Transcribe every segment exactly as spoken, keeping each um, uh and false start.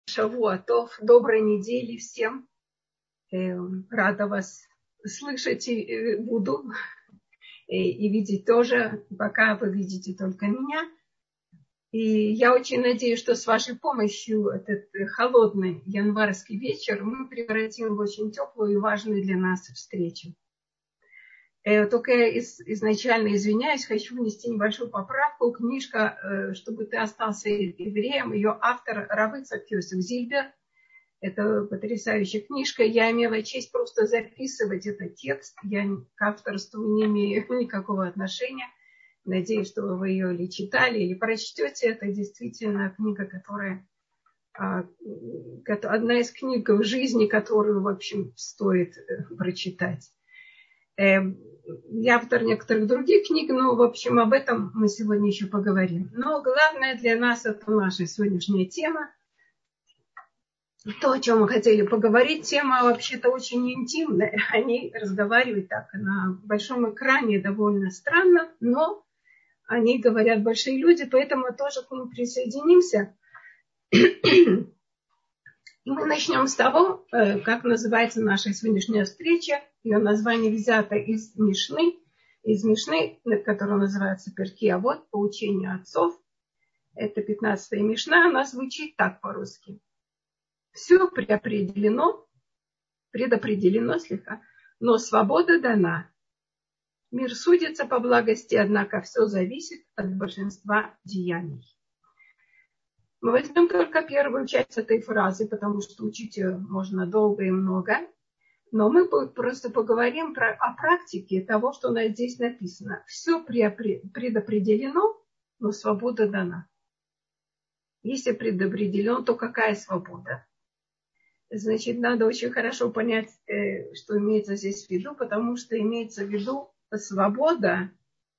Шавуатов, доброй недели всем. Рада вас слышать и буду, и видеть тоже, пока вы видите только меня. И я очень надеюсь, что с вашей помощью этот холодный январский вечер мы превратим в очень теплую и важную для нас встречу. Только я изначально извиняюсь, хочу внести небольшую поправку. Книжка «Чтобы ты остался евреем», ее автор Рав Ицхак Йосеф Зильбер. Это потрясающая книжка. Я имела честь просто записывать этот текст. Я к авторству не имею никакого отношения. Надеюсь, что вы ее или читали, или прочтете. Это действительно книга, которая... Одна из книг в жизни, которую, в общем, стоит прочитать. Я автор некоторых других книг, но, в общем, об этом мы сегодня еще поговорим. Но главное для нас это наша сегодняшняя тема. То, о чем мы хотели поговорить, тема вообще-то очень интимная. Они разговаривают так на большом экране довольно странно, но они говорят большие люди, поэтому мы тоже к ним присоединимся. И мы начнем с того, как называется наша сегодняшняя встреча. Ее название взято из Мишны, из Мишны, которая называется Перкей Авот, поучение отцов. Это пятнадцатая Мишна, она звучит так по-русски. Все предопределено, предопределено слегка, но свобода дана. Мир судится по благости, однако все зависит от большинства деяний. Мы возьмем только первую часть этой фразы, потому что учить ее можно долго и много. Но мы просто поговорим про, о практике того, что здесь написано. Все предопределено, но свобода дана. Если предопределено, то какая свобода? Значит, надо очень хорошо понять, что имеется здесь в виду, потому что имеется в виду свобода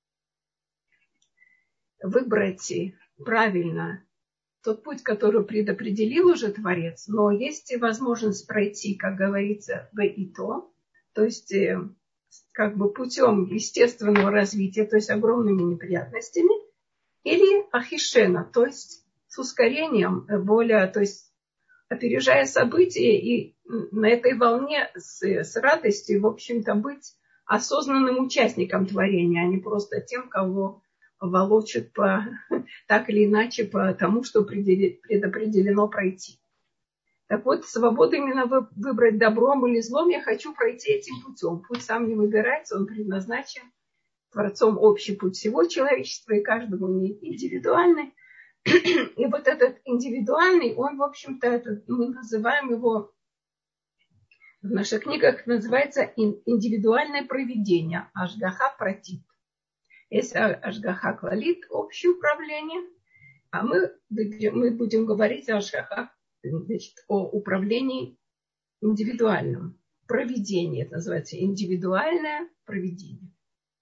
выбрать правильно тот путь, который предопределил уже Творец, но есть возможность пройти, как говорится, в и то, то есть как бы путем естественного развития, то есть огромными неприятностями, или ахишена, то есть с ускорением, более, то есть опережая события и на этой волне с, с радостью, в общем-то, быть осознанным участником творения, а не просто тем, кого волочат по, так или иначе по тому, что предопределено пройти. Так вот, свобода именно выбрать добром или злом, я хочу пройти этим путем. Путь сам не выбирается, он предназначен Творцом общий путь всего человечества, и каждому индивидуальный. И вот этот индивидуальный, он, в общем-то, это, мы называем его, в наших книгах называется индивидуальное провидение, ашгаха пратит. Есть ашгаха клалит, общее управление, а мы, мы будем говорить о ашгаха, значит, о управлении индивидуальным. Провидение, это называется индивидуальное провидение.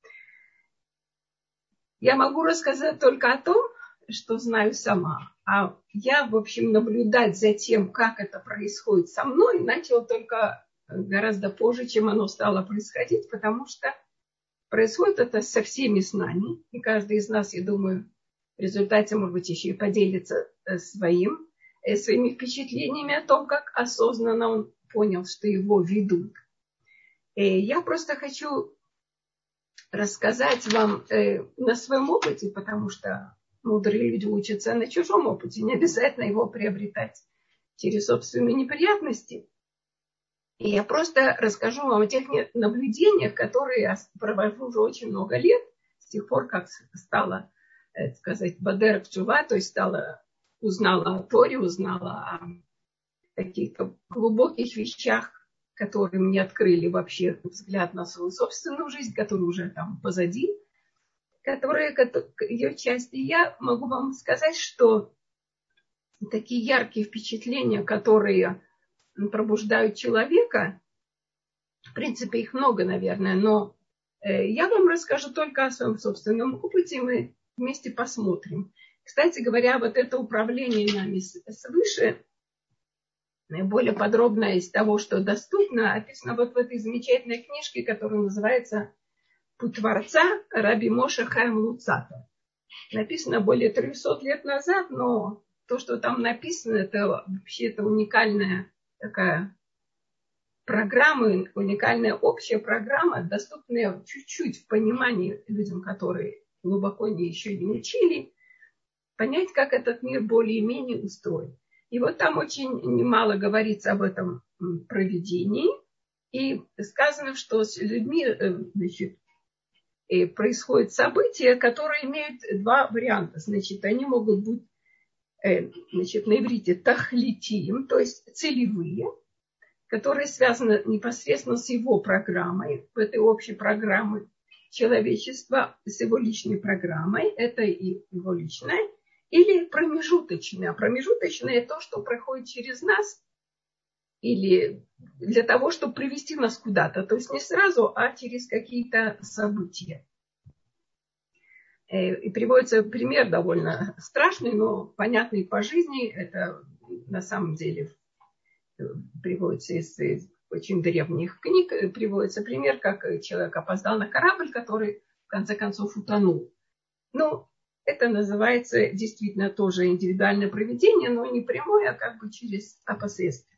Я могу рассказать только о том, что знаю сама. А я, в общем, наблюдать за тем, как это происходит со мной, начала только гораздо позже, чем оно стало происходить, потому что происходит это со всеми с нами. И каждый из нас, я думаю, в результате, может быть, еще и поделится своим, своими впечатлениями о том, как осознанно он понял, что его ведут. И я просто хочу рассказать вам на своем опыте, потому что мудрые люди учатся на чужом опыте, не обязательно его приобретать через собственные неприятности. И я просто расскажу вам о тех наблюдениях, которые я провожу уже очень много лет, с тех пор, как стала, так сказать, бадер кчува, то есть стала, узнала о Торе, узнала о каких-то глубоких вещах, которые мне открыли вообще взгляд на свою собственную жизнь, которая уже там позади, которые, ее часть. И я могу вам сказать, что такие яркие впечатления, которые пробуждают человека, в принципе, их много, наверное, но я вам расскажу только о своем собственном опыте, и мы вместе посмотрим. Кстати говоря, вот это управление нами свыше, более подробно из того, что доступно, описано вот в этой замечательной книжке, которая называется «Путь Творца» Раби Моше Хаим Луцата. Написано более трехсот лет назад, но то, что там написано, это вообще это уникальная такая программа, уникальная общая программа, доступная чуть-чуть в понимании людям, которые глубоко не, еще не учили, понять, как этот мир более-менее устроен. И вот там очень немало говорится об этом провидении. И сказано, что с людьми, значит, происходят события, которые имеют два варианта. Значит, они могут быть, значит, на иврите тахлитием, то есть целевые, которые связаны непосредственно с его программой, в этой общей программе человечества, с его личной программой, это и его личная, или промежуточная. Промежуточное то, что проходит через нас, или для того, чтобы привести нас куда-то. То есть не сразу, а через какие-то события. И приводится пример довольно страшный, но понятный по жизни. Это на самом деле приводится из, из очень древних книг. Приводится пример, как человек опоздал на корабль, который в конце концов утонул. Ну, это называется действительно тоже индивидуальное провидение, но не прямое, а как бы через опосредствие.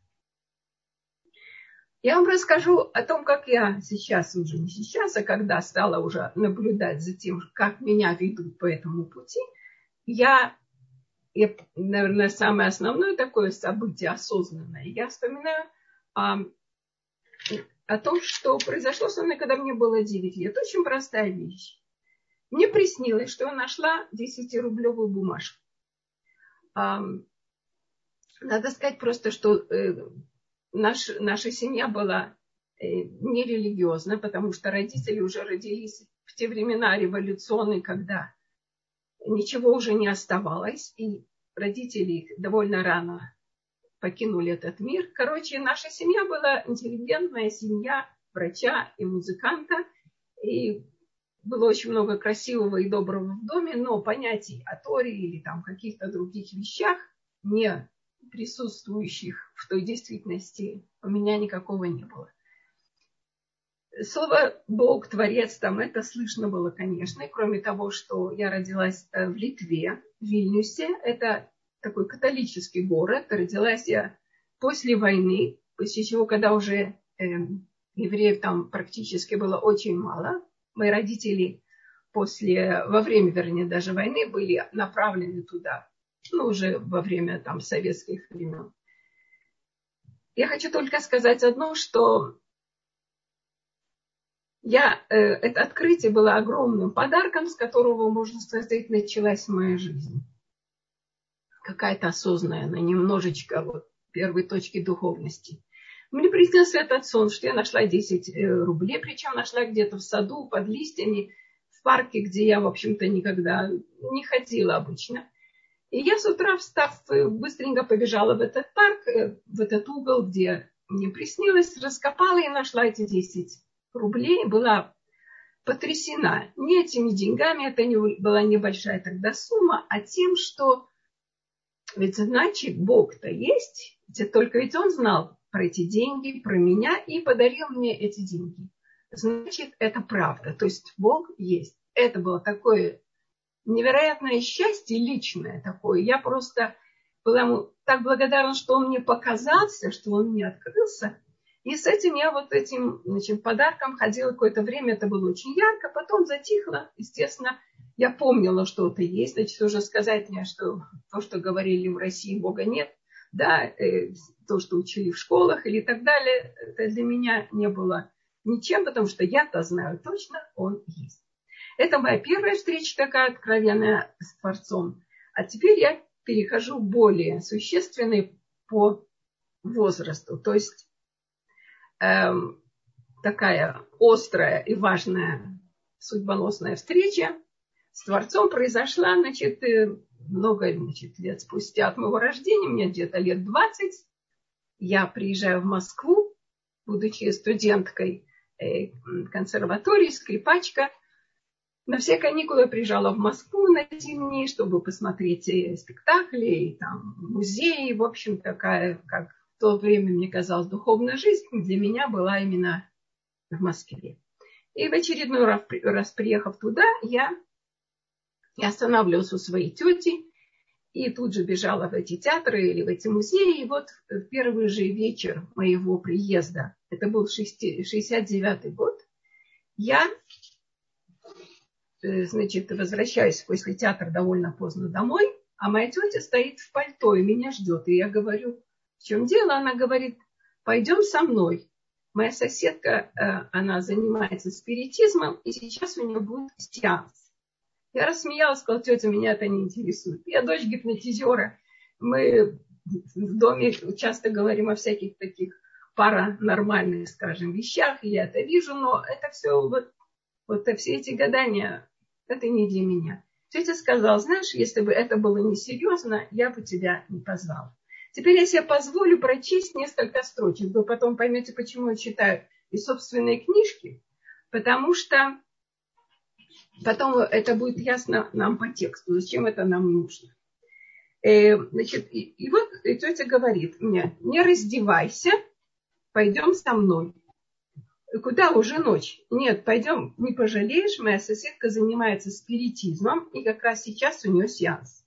Я вам расскажу о том, как я сейчас, уже не сейчас, а когда стала уже наблюдать за тем, как меня ведут по этому пути. Я, я наверное, самое основное такое событие осознанное. Я вспоминаю о, о том, что произошло со мной, когда мне было девять лет. Очень простая вещь. Мне приснилось, что я нашла десятирублевую бумажку. Надо сказать просто, что Наш, наша семья была э, нерелигиозна, потому что родители уже родились в те времена революционные, когда ничего уже не оставалось, и родители довольно рано покинули этот мир. Короче, наша семья была интеллигентная семья врача и музыканта, и было очень много красивого и доброго в доме, но понятий о Торе или там каких-то других вещах не присутствующих в той действительности у меня никакого не было. Слово Бог, Творец, там это слышно было, конечно. И кроме того, что я родилась в Литве, в Вильнюсе, это такой католический город. Родилась я после войны, после чего, когда уже э, евреев там практически было очень мало. Мои родители после, во время, вернее, даже войны были направлены туда. Ну, уже во время там советских времен. Я хочу только сказать одно, что я, э, это открытие было огромным подарком, с которого, можно сказать, началась моя жизнь. Какая-то осознанная, немножечко вот первой точки духовности. Мне приснился этот сон, что я нашла десять рублей, причем нашла где-то в саду, под листьями, в парке, где я, в общем-то, никогда не ходила обычно. И я с утра, встав, быстренько побежала в этот парк, в этот угол, где мне приснилось, раскопала и нашла эти десять рублей. Была потрясена не этими деньгами, это не была небольшая тогда сумма, а тем, что ведь значит Бог-то есть, ведь только ведь Он знал про эти деньги, про меня и подарил мне эти деньги. Значит, это правда, то есть Бог есть. Это было такое невероятное счастье личное такое. Я просто была ему так благодарна, что он мне показался, что он мне открылся. И с этим я вот этим, значит, подарком ходила какое-то время. Это было очень ярко. Потом затихло. Естественно, я помнила, что это есть. Значит, уже сказать мне, что то, что говорили в России, Бога нет. Да, э, то, что учили в школах или так далее, это для меня не было ничем, потому что я-то знаю точно, он есть. Это моя первая встреча такая откровенная с Творцом. А теперь я перехожу к более существенной по возрасту. То есть эм, такая острая и важная судьбоносная встреча с Творцом произошла, значит, много значит, лет спустя от моего рождения, мне где-то лет двадцать. Я приезжаю в Москву, будучи студенткой консерватории, скрипачка. На все каникулы я приезжала в Москву на зимние, чтобы посмотреть спектакли, там, музеи. В общем, такая, как в то время мне казалось, духовная жизнь для меня была именно в Москве. И в очередной раз, приехав туда, я, я останавливалась у своей тети. И тут же бежала в эти театры или в эти музеи. И вот в первый же вечер моего приезда, это был шестьдесят девятый год, я, значит, возвращаюсь после театра довольно поздно домой, а моя тетя стоит в пальто и меня ждет. И я говорю, в чем дело? Она говорит, пойдем со мной. Моя соседка, она занимается спиритизмом, и сейчас у нее будет сеанс. Я рассмеялась, сказала, тетя, меня это не интересует. Я дочь гипнотизера. Мы в доме часто говорим о всяких таких паранормальных, скажем, вещах, и я это вижу, но это все, вот, вот все эти гадания, это не для меня. Тетя сказала, знаешь, если бы это было несерьезно, я бы тебя не позвала. Теперь я себе позволю прочесть несколько строчек. Вы потом поймете, почему я читаю из собственной книжки, потому что потом это будет ясно нам по тексту, зачем это нам нужно. Э, значит, и, и вот тетя говорит мне, не раздевайся, пойдем со мной. Куда? Уже ночь. Нет, пойдем, не пожалеешь, моя соседка занимается спиритизмом, и как раз сейчас у нее сеанс.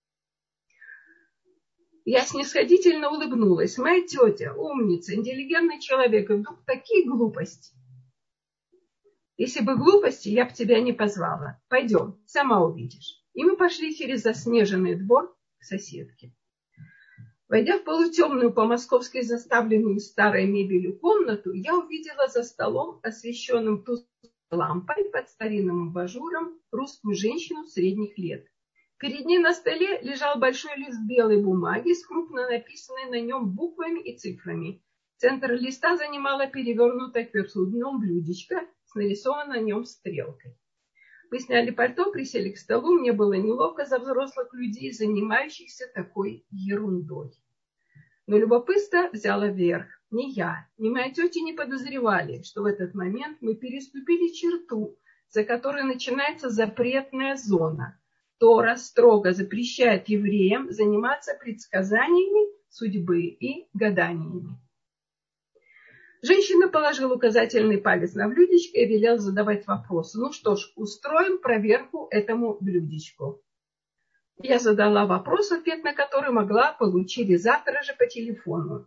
Я снисходительно улыбнулась. Моя тетя, умница, интеллигентный человек, и вдруг такие глупости. Если бы глупости, я бы тебя не позвала. Пойдем, сама увидишь. И мы пошли через заснеженный двор к соседке. Войдя в полутемную по-московски заставленную старой мебелью комнату, я увидела за столом, освещенным тусклой лампой под старинным абажуром, русскую женщину средних лет. Перед ней на столе лежал большой лист белой бумаги с крупно написанной на нем буквами и цифрами. Центр листа занимала перевернутая кверху дном блюдечко с нарисованной на нем стрелкой. Мы сняли пальто, присели к столу. Мне было неловко за взрослых людей, занимающихся такой ерундой. Но любопытство взяло верх. Ни я, ни моя тетя не подозревали, что в этот момент мы переступили черту, за которой начинается запретная зона. Тора строго запрещает евреям заниматься предсказаниями судьбы и гаданиями. Женщина положила указательный палец на блюдечко и велела задавать вопросы. Ну что ж, устроим проверку этому блюдечку. Я задала вопрос, ответ на который могла получить завтра же по телефону.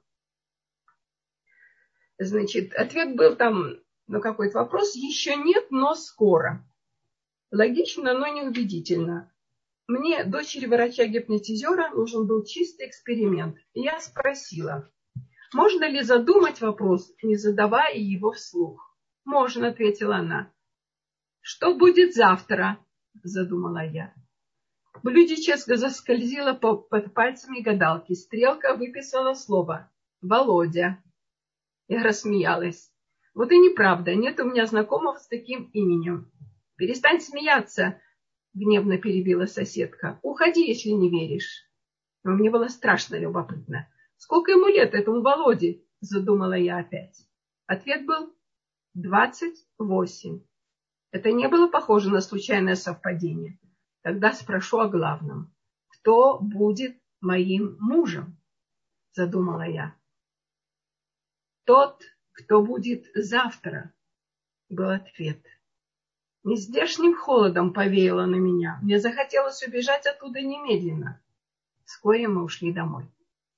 Значит, ответ был там, ну какой-то вопрос, еще нет, но скоро. Логично, но неубедительно. Мне, дочери врача-гипнотизера, нужен был чистый эксперимент. И я спросила, можно ли задумать вопрос, не задавая его вслух? Можно, ответила она. Что будет завтра? Задумала я. Блюдечко заскользило под пальцами гадалки. Стрелка выписала слово «Володя». Я рассмеялась. Вот и неправда, нет у меня знакомого с таким именем. Перестань смеяться, гневно перебила соседка. Уходи, если не веришь. Но мне было страшно любопытно. Сколько ему лет, этому Володе? Задумала я опять. Ответ был двадцать восемь. Это не было похоже на случайное совпадение. Тогда спрошу о главном. Кто будет моим мужем? Задумала я. Тот, кто будет завтра, был ответ. Нездешним холодом повеяло на меня. Мне захотелось убежать оттуда немедленно. Вскоре мы ушли домой.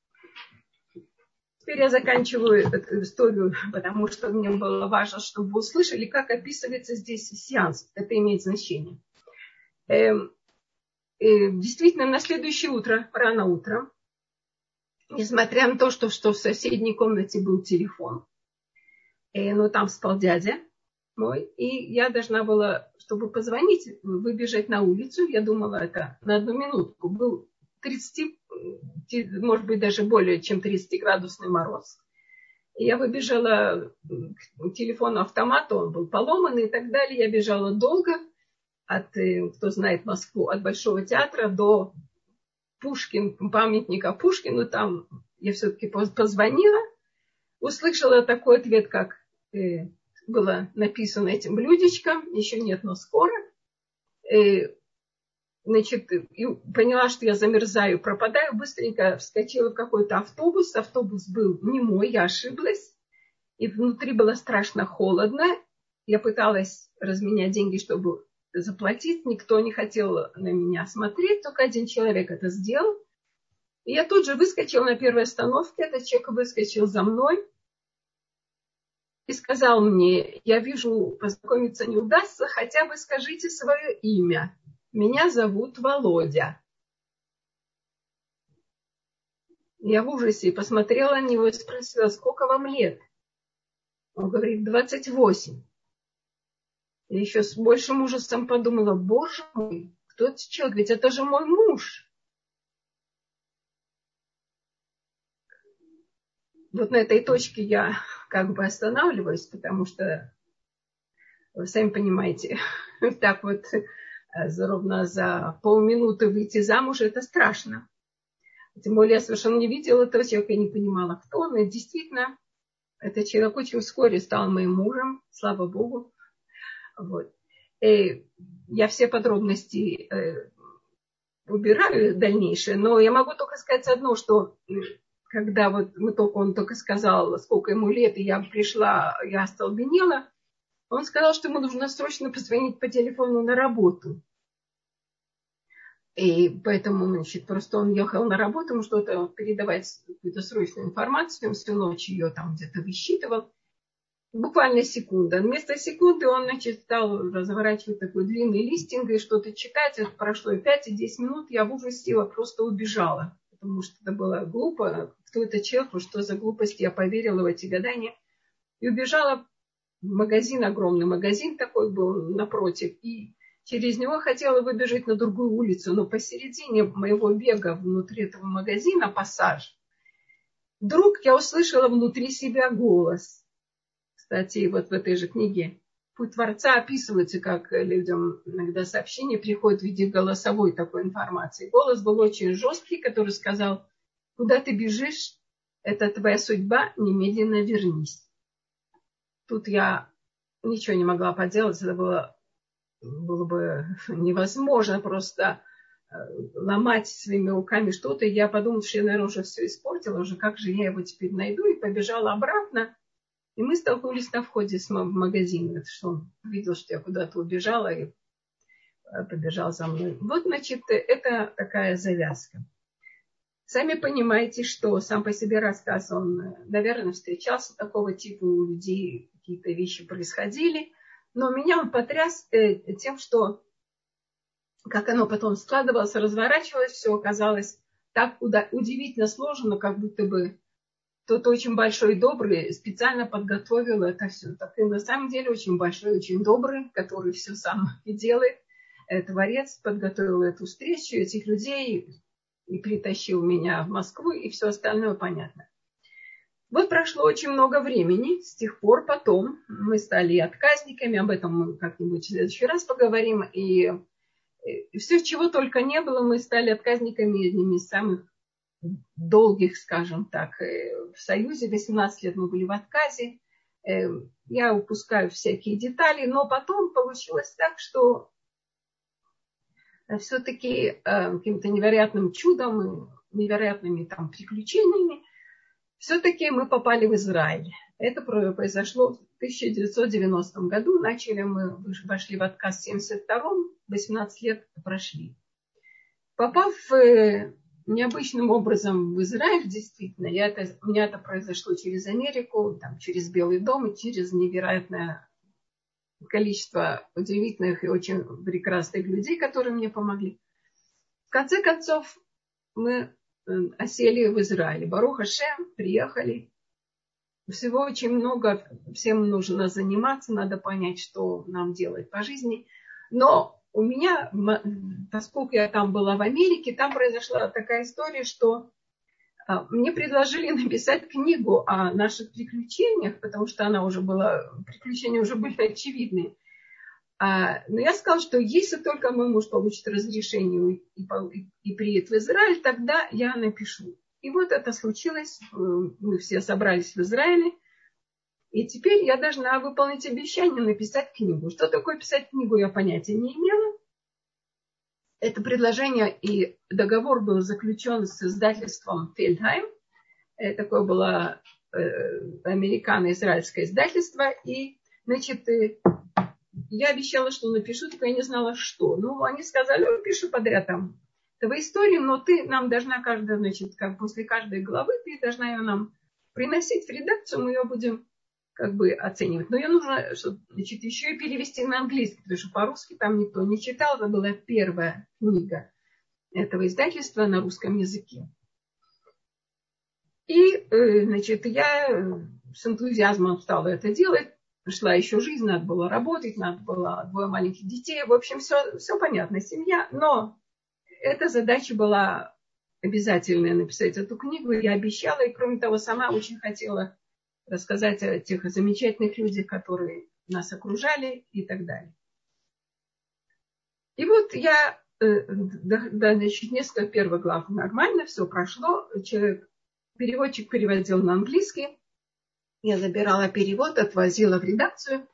Теперь я заканчиваю эту историю, потому что мне было важно, чтобы вы услышали, как описывается здесь сеанс. Это имеет значение. Эм, э, действительно, на следующее утро, рано утром, несмотря на то, что, что в соседней комнате был телефон, э, но там спал дядя мой, и я должна была, чтобы позвонить, выбежать на улицу. Я думала, это на одну минутку. Был тридцать, может быть, даже более чем тридцатиградусный мороз. И я выбежала к телефону-автомату, он был поломанный и так далее. Я бежала долго, от, кто знает Москву, от Большого театра до Пушкин, памятника Пушкину. Там я все-таки позвонила, услышала такой ответ, как было написано этим блюдечком. Еще нет, но скоро. Значит, и поняла, что я замерзаю, пропадаю, быстренько вскочила в какой-то автобус. Автобус был не мой, я ошиблась. И внутри было страшно холодно. Я пыталась разменять деньги, чтобы заплатить. Никто не хотел на меня смотреть, только один человек это сделал. И я тут же выскочила на первой остановке. Этот человек выскочил за мной и сказал мне: я вижу, познакомиться не удастся, хотя бы скажите свое имя. Меня зовут Володя. Я в ужасе посмотрела на него и спросила: сколько вам лет? Он говорит: двадцать восемь. Я еще с большим ужасом подумала: боже мой, кто этот человек? Ведь это же мой муж. Вот на этой точке я как бы останавливаюсь, потому что, вы сами понимаете, так вот ровно за полминуты выйти замуж — это страшно. Тем более я совершенно не видела этого человека, я не понимала, кто он. И действительно, этот человек очень вскоре стал моим мужем, слава Богу. Вот. И я все подробности э, убираю дальнейшие, но я могу только сказать одно, что когда вот мы только, он только сказал, сколько ему лет, и я пришла, я остолбенела, он сказал, что ему нужно срочно позвонить по телефону на работу. И поэтому, значит, просто он ехал на работу, ему что-то передавать, какую-то срочную информацию, он всю ночь ее там где-то высчитывал. Буквально секунда. Вместо секунды он, значит, стал разворачивать такой длинный листинг и что-то читать. Это прошло и пять, и десять минут. Я в ужасе просто убежала, потому что это было глупо. Кто это человек, что за глупость? Я поверила в эти гадания. И убежала в магазин, огромный магазин такой был напротив. И через него хотела выбежать на другую улицу. Но посередине моего бега внутри этого магазина, пассаж, вдруг я услышала внутри себя голос. Кстати, вот в этой же книге «Путь Творца» описывается, как людям иногда сообщения приходят в виде голосовой такой информации. Голос был очень жесткий, который сказал: куда ты бежишь, это твоя судьба, немедленно вернись. Тут я ничего не могла поделать, это было, было бы невозможно просто ломать своими руками что-то. И я подумала, что я, наверное, уже все испортила, уже как же я его теперь найду, и побежала обратно. И мы столкнулись на входе в магазин. Это что он видел, что я куда-то убежала, и побежал за мной. Вот, значит, это такая завязка. Сами понимаете, что сам по себе рассказ, он, наверное, встречался такого типа у людей, какие-то вещи происходили. Но меня он потряс тем, что как оно потом складывалось, разворачивалось, все оказалось так удивительно сложно, как будто бы кто-то очень большой и добрый специально подготовил это все. Так и на самом деле очень большой, очень добрый, который все сам и делает. Творец подготовил эту встречу, этих людей, и притащил меня в Москву, и все остальное понятно. Вот прошло очень много времени. С тех пор потом мы стали отказниками. Об этом мы как-нибудь в следующий раз поговорим. И все, чего только не было, мы стали отказниками одними из самых долгих, скажем так, в Союзе. восемнадцать лет мы были в отказе. Я упускаю всякие детали, но потом получилось так, что все-таки каким-то невероятным чудом, невероятными там приключениями, все-таки мы попали в Израиль. Это произошло в тысяча девятьсот девяностом году. Начали мы, вошли в отказ в семьдесят втором, восемнадцать лет прошли. Попав необычным образом в Израиль, действительно, я это, у меня это произошло через Америку, там, через Белый дом и через невероятное количество удивительных и очень прекрасных людей, которые мне помогли. В конце концов, мы осели в Израиле. Барух ха-Шем, приехали. Всего очень много, всем нужно заниматься, надо понять, что нам делать по жизни. Но у меня, поскольку я там была в Америке, там произошла такая история, что мне предложили написать книгу о наших приключениях, потому что она уже была, приключения уже были очевидны. Но я сказала, что если только мой муж получит разрешение и, и, и приедет в Израиль, тогда я напишу. И вот это случилось. Мы все собрались в Израиле. И теперь я должна выполнить обещание написать книгу. Что такое писать книгу, я понятия не имела. Это предложение и договор был заключен с издательством Фельдхайм. Это такое было э, американо-израильское издательство. И, значит, я обещала, что напишу, только я не знала, что. Ну, они сказали, ну, пиши подряд там твои истории, но ты нам должна каждая, значит, как после каждой главы, ты должна ее нам приносить в редакцию, мы ее будем как бы оценивать. Но ее нужно, значит, еще и перевести на английский, потому что по-русски там никто не читал. Это была первая книга этого издательства на русском языке. И, значит, я с энтузиазмом стала это делать. Пришла еще жизнь, надо было работать, надо было двое маленьких детей. В общем, все, все понятно, семья. Но эта задача была обязательная, написать эту книгу. Я обещала, и кроме того, сама очень хотела рассказать о тех замечательных людях, которые нас окружали и так далее. И вот я, да, да, значит, несколько первых глав нормально, все прошло. Человек, переводчик переводил на английский. Я забирала перевод, отвозила в редакцию.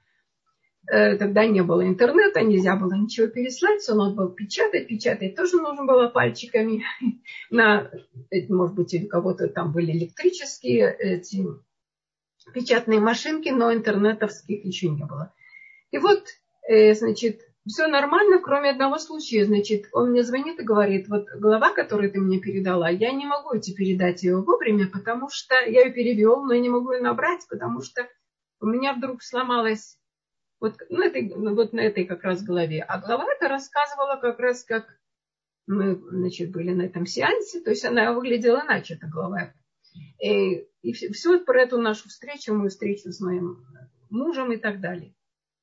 Тогда не было интернета, нельзя было ничего переслать, все надо было печатать. Печатать тоже нужно было пальчиками. На, может быть, у кого-то там были электрические эти печатные машинки, но интернетовских еще не было. И вот, значит, все нормально, кроме одного случая. Значит, он мне звонит и говорит, вот глава, которую ты мне передала, я не могу тебе передать ее вовремя, потому что я ее перевел, но я не могу ее набрать, потому что у меня вдруг сломалась вот на этой, вот на этой как раз главе. А глава эта рассказывала как раз, как мы, значит, были на этом сеансе, то есть она выглядела иначе, эта глава. И, и все про эту нашу встречу, мою встречу с моим мужем и так далее.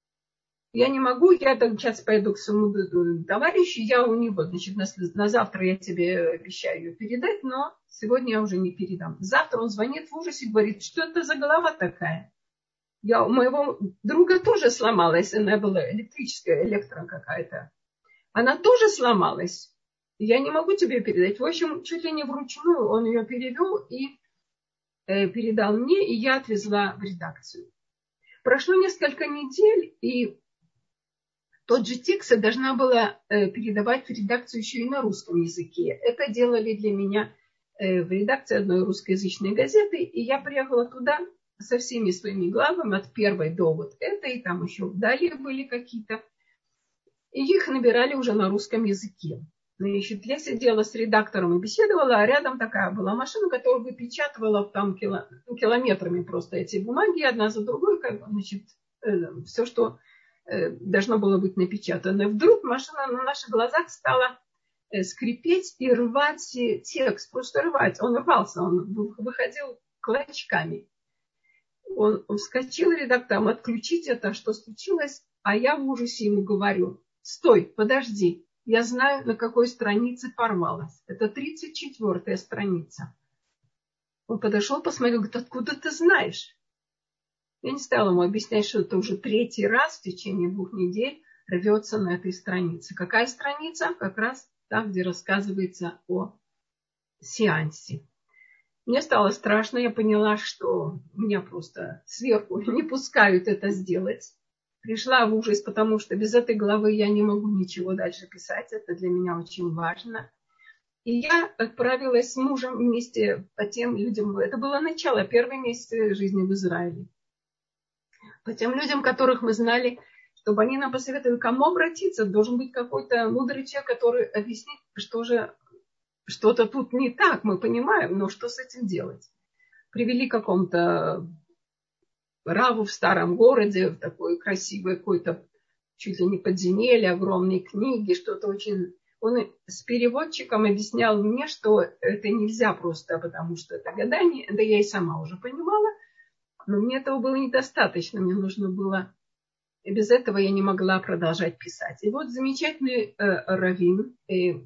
Я не могу, я так сейчас пойду к своему товарищу, я у него, значит, на, на завтра я тебе обещаю ее передать, но сегодня я уже не передам. Завтра он звонит в ужасе и говорит, что это за голова такая? Я, у моего друга тоже сломалась, она была электрическая, электро какая-то. Она тоже сломалась. Я не могу тебе передать. В общем, чуть ли не вручную он ее перевел и э, передал мне, и я отвезла в редакцию. Прошло несколько недель, и тот же текст я должна была э, передавать в редакцию еще и на русском языке. Это делали для меня э, в редакции одной русскоязычной газеты. И я приехала туда со всеми своими главами, от первой до вот этой. Там еще далее были какие-то. И их набирали уже на русском языке. Значит, я сидела с редактором и беседовала, а рядом такая была машина, которая выпечатывала там кило, километрами просто эти бумаги, одна за другой, как, значит, э, все, что должно было быть напечатано. Вдруг машина на наших глазах стала скрипеть и рвать текст, просто рвать. Он рвался, он выходил клочками. Он вскочил редактором, отключить это, что случилось, а я в ужасе ему говорю, стой, подожди, я знаю, на какой странице порвалась. Это тридцать четвёртая страница. Он подошел, посмотрел, говорит, откуда ты знаешь? Я не стала ему объяснять, что это уже третий раз в течение двух недель рвется на этой странице. Какая страница? Как раз там, где рассказывается о сеансе. Мне стало страшно, я поняла, что меня просто сверху не пускают это сделать. Пришла в ужас, потому что без этой главы я не могу ничего дальше писать. Это для меня очень важно. И я отправилась с мужем вместе по тем людям. Это было начало, первый месяц жизни в Израиле. По тем людям, которых мы знали, чтобы они нам посоветовали, к кому обратиться. Должен быть какой-то мудрый человек, который объяснит, что же что-то тут не так, мы понимаем, но что с этим делать? Привели к какому-то раву в старом городе, в такой красивой какой-то чуть ли не подземелье, огромные книги, что-то очень... Он с переводчиком объяснял мне, что это нельзя просто, потому что это гадание. Да я и сама уже понимала. Но мне этого было недостаточно. Мне нужно было... И без этого я не могла продолжать писать. И вот замечательный э, раввин, э,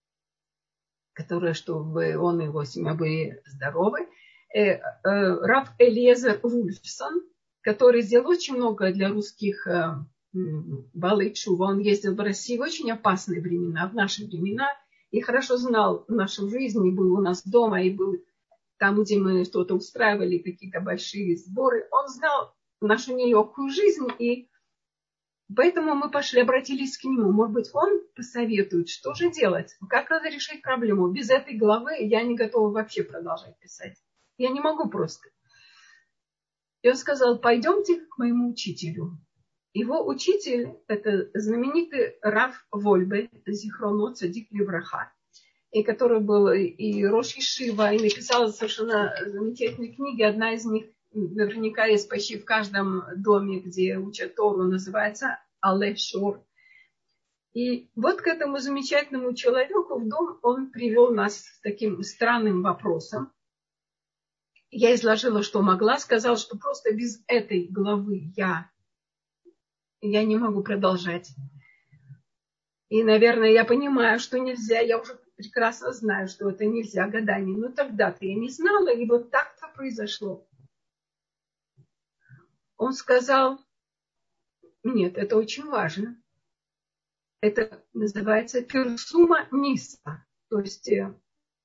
который, чтобы он и его семья были здоровы, э, э, рав Элиезер Вульфсон, который сделал очень много для русских э, Балей Тшува. Он ездил в Россию в очень опасные времена, в наши времена, и хорошо знал нашу жизнь, и был у нас дома, и был там, где мы что-то устраивали, какие-то большие сборы. Он знал нашу нелегкую жизнь, и поэтому мы пошли, обратились к нему. Может быть, он посоветует, что же делать, как надо решить проблему. Без этой главы я не готова вообще продолжать писать. Я не могу просто. И он сказал, пойдемте к моему учителю. Его учитель, это знаменитый Рав Вольбе, Зихроно Цадик Левраха, и который был и Рош Ешива, и написал совершенно замечательные книги. Одна из них наверняка есть почти в каждом доме, где учат Тору, называется Алеф Шор. И вот к этому замечательному человеку в дом он привел нас с таким странным вопросом. Я изложила, что могла, сказала, что просто без этой главы я, я не могу продолжать. И, наверное, я понимаю, что нельзя, я уже прекрасно знаю, что это нельзя гадание. Но тогда-то я не знала, и вот так-то произошло. Он сказал, нет, это очень важно. Это называется персума ниса. То есть э,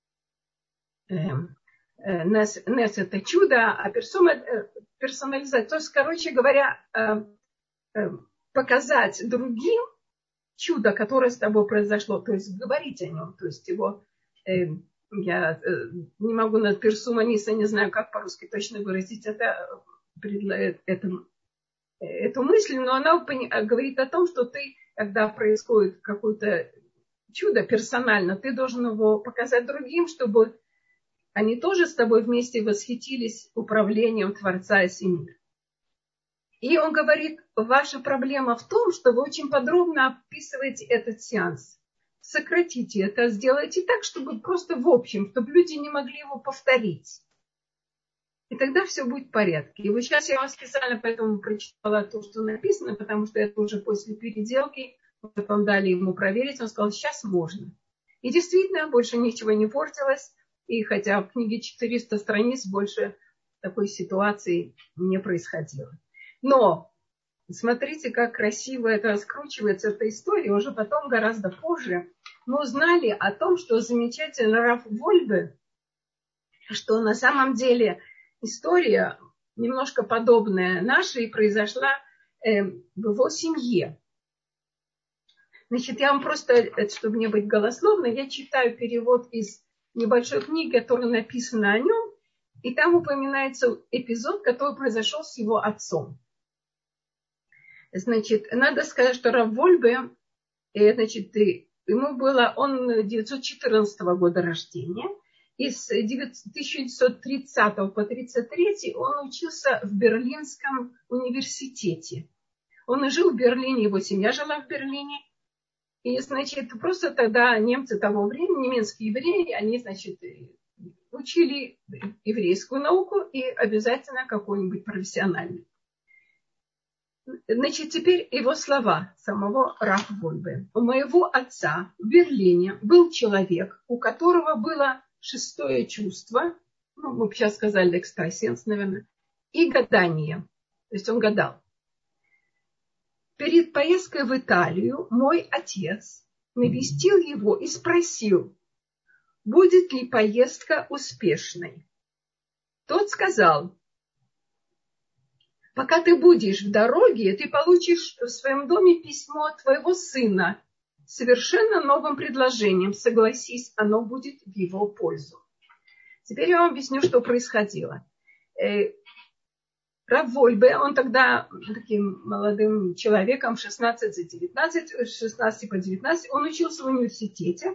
э, э, нес, нес это чудо, а персума э, персонализация. То есть, короче говоря, э, э, показать другим чудо, которое с тобой произошло, то есть говорить о нем, то есть его, э, я э, не могу на персума ниса, не знаю, как по-русски точно выразить это, это, эту мысль, но она говорит о том, что ты, когда происходит какое-то чудо персонально, ты должен его показать другим, чтобы они тоже с тобой вместе восхитились управлением Творца и семьи. И он говорит, ваша проблема в том, что вы очень подробно описываете этот сеанс. Сократите это, сделайте так, чтобы просто в общем, чтобы люди не могли его повторить. И тогда все будет в порядке. И вот сейчас я вам специально поэтому прочитала то, что написано, потому что это уже после переделки. Потом дали ему проверить, он сказал, сейчас можно. И действительно, больше ничего не портилось. И хотя в книге четыреста страниц, больше такой ситуации не происходило. Но смотрите, как красиво это раскручивается, эта история. Уже потом, гораздо позже, мы узнали о том, что замечательный Рав Вольбе, что на самом деле история немножко подобная нашей произошла э, в его семье. Значит, я вам просто, чтобы не быть голословной, я читаю перевод из небольшой книги, которая написана о нем, и там упоминается эпизод, который произошел с его отцом. Значит, надо сказать, что Рав Вольбе, значит, ему было, он девятьсот четырнадцатого года рождения, и с тысяча девятьсот тридцатого по тридцать третий он учился в Берлинском университете. Он и жил в Берлине, его семья жила в Берлине. И, значит, просто тогда немцы того времени, немецкие евреи, они, значит, учили еврейскую науку и обязательно какую-нибудь профессиональную. Значит, теперь его слова самого Рав Вольбе. У моего отца в Берлине был человек, у которого было шестое чувство, ну, мы бы сейчас сказали экстрасенс, наверное, и гадание. То есть он гадал. Перед поездкой в Италию мой отец навестил его и спросил, будет ли поездка успешной. Тот сказал, пока ты будешь в дороге, ты получишь в своем доме письмо от твоего сына с совершенно новым предложением. Согласись, оно будет в его пользу. Теперь я вам объясню, что происходило. Рав Вольбе, он тогда таким молодым человеком, шестнадцать-девятнадцать, с шестнадцати по девятнадцать, он учился в университете.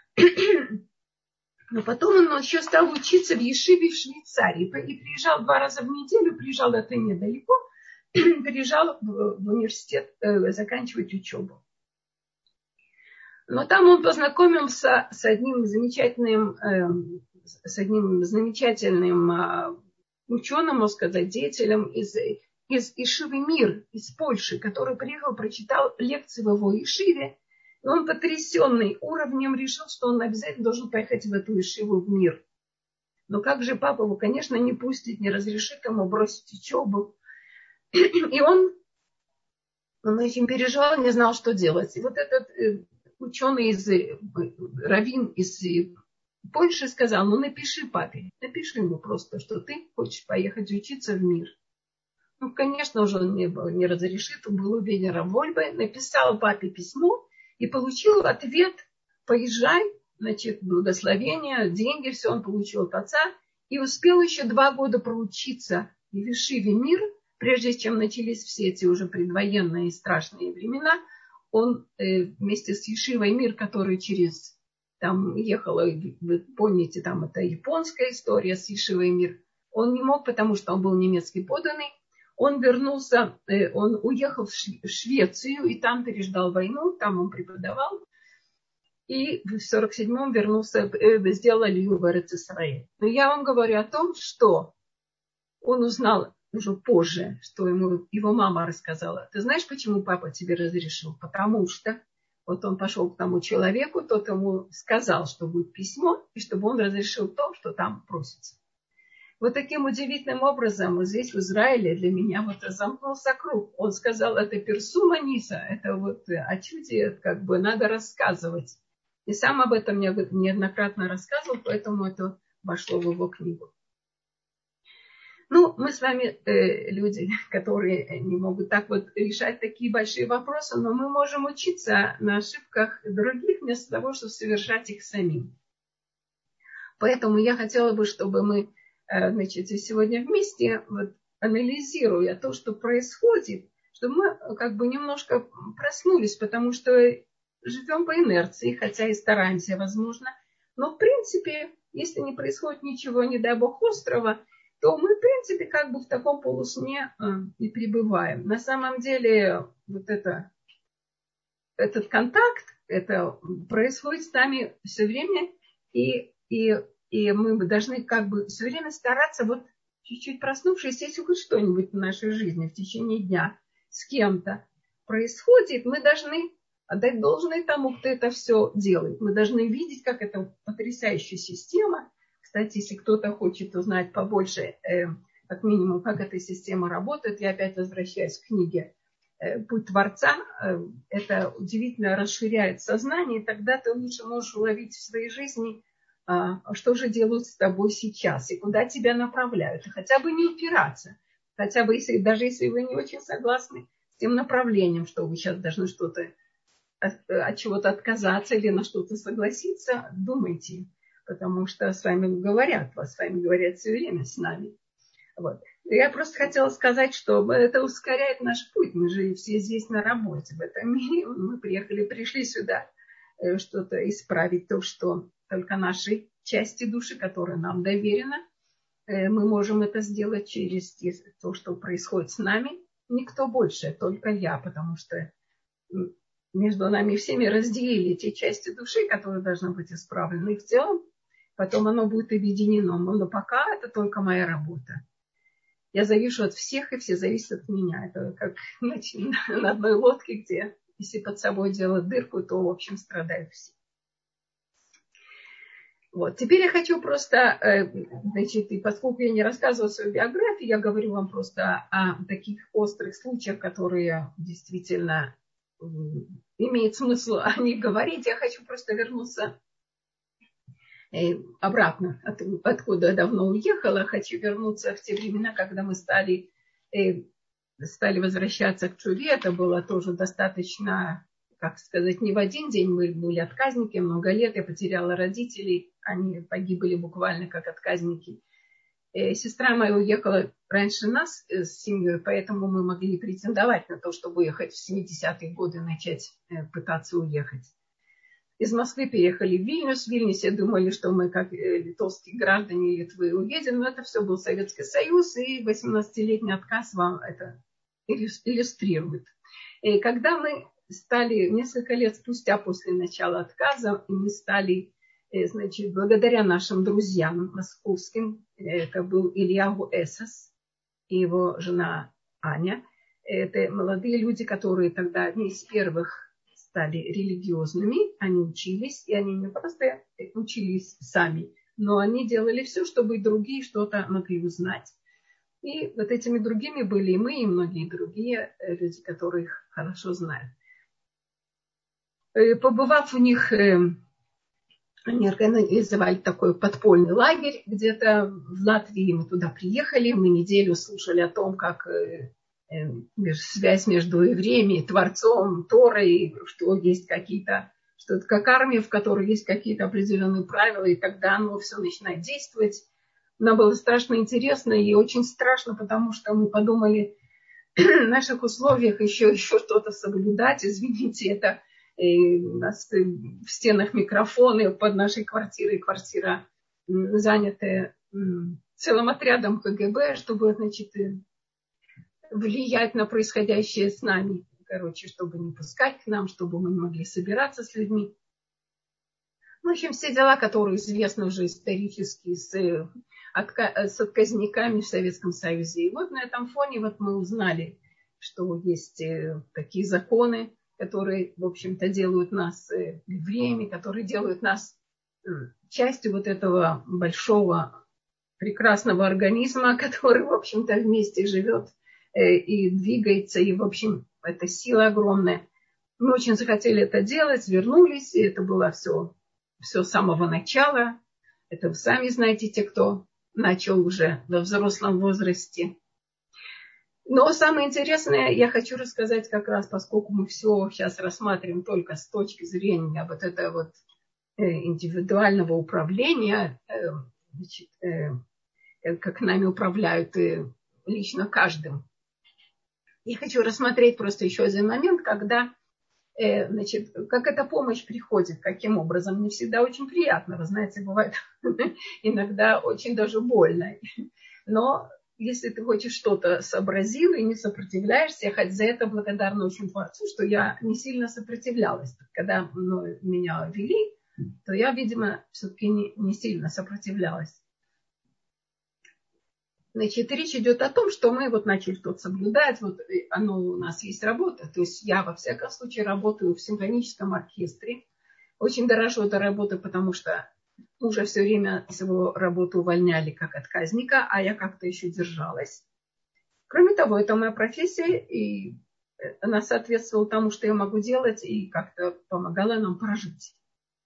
Но потом он еще стал учиться в Ешиве в Швейцарии. И приезжал два раза в неделю, приезжал это недалеко, приезжал в университет э, заканчивать учебу. Но там он познакомился с одним замечательным, э, с одним замечательным э, ученым, можно сказать, деятелем из, из Ешивы Мир, из Польши, который приехал, прочитал лекции в его Ешиве. И он, потрясенный уровнем, решил, что он обязательно должен поехать в эту Ешиву в Мир. Но как же папа его, конечно, не пустит, не разрешит ему бросить учебу. И он, он очень переживал, не знал, что делать. И вот этот э, ученый из э, раввин из э, Польши сказал, ну напиши папе, напиши ему просто, что ты хочешь поехать учиться в Мир. Ну, конечно, уже он не, не разрешит, он был уверен Рав Вольбе, написал папе письмо, и получил ответ, поезжай, значит, благословение, деньги, все он получил от отца. И успел еще два года проучиться в Ешиве Мир, прежде чем начались все эти уже предвоенные и страшные времена, он э, вместе с Ешивой Мир, который через там ехала, вы помните, там это японская история с Ешивой Мир, он не мог, потому что он был немецкий подданный, он вернулся, э, он уехал в Швецию и там переждал войну, там он преподавал. И в сорок седьмом вернулся, сделал алию в Эрец-Исраэль. Но я вам говорю о том, что он узнал уже позже, что ему его мама рассказала. Ты знаешь, почему папа тебе разрешил? Потому что вот он пошел к тому человеку, тот ему сказал, что будет письмо, и чтобы он разрешил то, что там просится. Вот таким удивительным образом вот здесь в Израиле для меня вот замкнулся круг. Он сказал, это персума ниса, это вот о чуде как бы надо рассказывать. И сам об этом неоднократно рассказывал, поэтому это вошло в его книгу. Ну, мы с вами э, люди, которые не могут так вот решать такие большие вопросы, но мы можем учиться на ошибках других, вместо того, чтобы совершать их самим. Поэтому я хотела бы, чтобы мы, э, значит, сегодня вместе, вот, анализируя то, что происходит, чтобы мы как бы немножко проснулись, потому что живем по инерции, хотя и стараемся, возможно. Но, в принципе, если не происходит ничего, не дай бог, острого, то мы, в принципе, как бы в таком полусне э, и пребываем. На самом деле, вот это, этот контакт, это происходит с нами все время, и, и, и мы должны как бы все время стараться, вот чуть-чуть проснувшись, если хоть что-нибудь в нашей жизни в течение дня с кем-то происходит, мы должны отдать должное тому, кто это все делает. Мы должны видеть, как это потрясающая система. Кстати, если кто-то хочет узнать побольше, э, как минимум, как эта система работает, я опять возвращаюсь к книге э, «Путь Творца». Э, это удивительно расширяет сознание, и тогда ты лучше можешь уловить в своей жизни, э, что же делают с тобой сейчас, и куда тебя направляют. И хотя бы не упираться. Хотя бы, если, даже если вы не очень согласны с тем направлением, что вы сейчас должны что-то от чего-то отказаться или на что-то согласиться, думайте, потому что с вами говорят, вас с вами говорят все время с нами. Вот. Я просто хотела сказать, что это ускоряет наш путь. Мы же все здесь на работе в этом мире. Мы приехали, пришли сюда что-то исправить, то, что только нашей части души, которая нам доверена, мы можем это сделать через то, что происходит с нами. Никто больше, только я, потому что между нами всеми разделили те части души, которые должны быть исправлены. И в целом потом оно будет объединено. Но пока это только моя работа. Я завишу от всех, и все зависят от меня. Это как, значит, на одной лодке, где если под собой делать дырку, то, в общем, страдают все. Вот. Теперь я хочу просто, значит, и поскольку я не рассказываю свою биографию, я говорю вам просто о таких острых случаях, которые действительно имеет смысл о них говорить. Я хочу просто вернуться обратно, от, откуда я давно уехала. Хочу вернуться в те времена, когда мы стали, стали возвращаться к Чуве. Это было тоже достаточно, как сказать, не в один день. Мы были отказники много лет. Я потеряла родителей. Они погибли буквально как отказники. Сестра моя уехала раньше нас с семьей, поэтому мы могли претендовать на то, чтобы уехать в семидесятые годы, начать пытаться уехать. Из Москвы переехали в Вильнюс. В Вильнюсе думали, что мы, как литовские граждане Литвы, уедем, но это все был Советский Союз, и восемнадцатилетний отказ вам это иллюстрирует. И когда мы стали, несколько лет спустя после начала отказа, мы стали, значит, благодаря нашим друзьям московским, это был Ильягу Эсос и его жена Аня. Это молодые люди, которые тогда одни из первых стали религиозными. Они учились, и они не просто учились сами, но они делали все, чтобы и другие что-то могли узнать. И вот этими другими были и мы, и многие другие люди, которые их хорошо знают. Побывав у них... Они организовали такой подпольный лагерь где-то в Латвии. Мы туда приехали, мы неделю слушали о том, как связь между евреями, Творцом, Торой, что есть какие-то, что это как армия, в которой есть какие-то определенные правила, и тогда оно все начинает действовать. Нам было страшно интересно и очень страшно, потому что мы подумали, в наших условиях еще, еще что-то соблюдать. Извините, это э, у нас в стенах микрофоны под нашей квартирой. Квартира м, занята м, целым отрядом КГБ, чтобы, значит, влиять на происходящее с нами. Короче, чтобы не пускать к нам, чтобы мы не могли собираться с людьми. В общем, все дела, которые известны уже исторически с, отка- с отказниками в Советском Союзе. И вот на этом фоне вот мы узнали, что есть такие законы, которые, в общем-то, делают нас евреями, которые делают нас частью вот этого большого, прекрасного организма, который, в общем-то, вместе живет и двигается, и, в общем, это сила огромная. Мы очень захотели это делать, вернулись, и это было все... Все с самого начала. Это вы сами знаете, те, кто начал уже во взрослом возрасте. Но самое интересное я хочу рассказать как раз, поскольку мы все сейчас рассматриваем только с точки зрения вот этого вот индивидуального управления, значит, как нами управляют лично каждым. Я хочу рассмотреть просто еще один момент, когда значит, как эта помощь приходит, каким образом. Не всегда очень приятно, вы знаете, бывает иногда очень даже больно. Но если ты хочешь что-то сообразил и не сопротивляешься, я хоть за это благодарна очень Творцу, что я не сильно сопротивлялась. Когда ну, меня вели, то я, видимо, все-таки не, не сильно сопротивлялась. Значит, речь идет о том, что мы вот начали что-то соблюдать, вот оно, у нас есть работа, то есть я во всяком случае работаю в симфоническом оркестре, очень дорожу этой работой, потому что уже все время с его работы увольняли как отказника, а я как-то еще держалась. Кроме того, это моя профессия, и она соответствовала тому, что я могу делать, и как-то помогала нам прожить.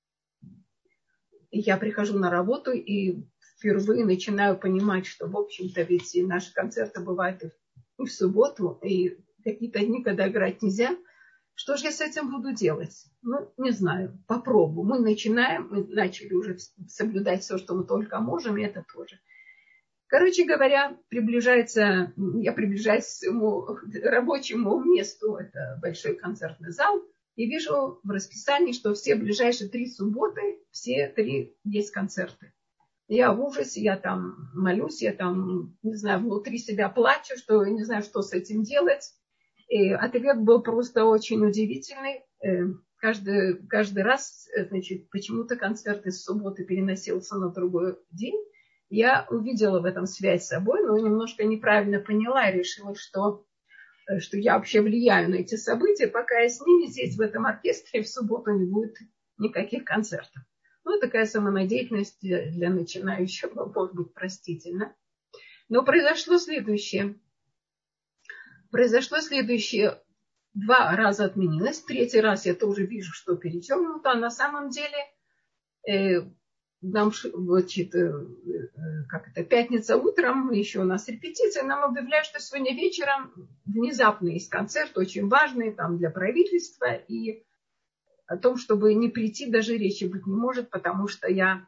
И я прихожу на работу, и впервые начинаю понимать, что, в общем-то, ведь и наши концерты бывают и в субботу, и какие-то дни, когда играть нельзя. Что же я с этим буду делать? Ну, не знаю, попробую. Мы начинаем, мы начали уже соблюдать все, что мы только можем, и это тоже. Короче говоря, приближается, я приближаюсь к своему рабочему месту, это большой концертный зал, и вижу в расписании, что все ближайшие три субботы, все три есть концерты. Я в ужасе, я там молюсь, я там, не знаю, внутри себя плачу, что не знаю, что с этим делать. И ответ был просто очень удивительный. Каждый, каждый раз, значит, почему-то концерт из субботы переносился на другой день. Я увидела в этом связь с собой, но немножко неправильно поняла и решила, что, что я вообще влияю на эти события, пока я с ними здесь, в этом оркестре, в субботу не будет никаких концертов. Ну, такая самонадеятельность для начинающего, может быть, простительна. Но произошло следующее. Произошло следующее. Два раза отменилось. Третий раз я тоже вижу, что перечеркнуто. А на самом деле, э, нам, значит, э, как это, пятница утром, еще у нас репетиция, нам объявляют, что сегодня вечером внезапно есть концерт, очень важный там для правительства. И о том, чтобы не прийти, даже речи быть не может, потому что я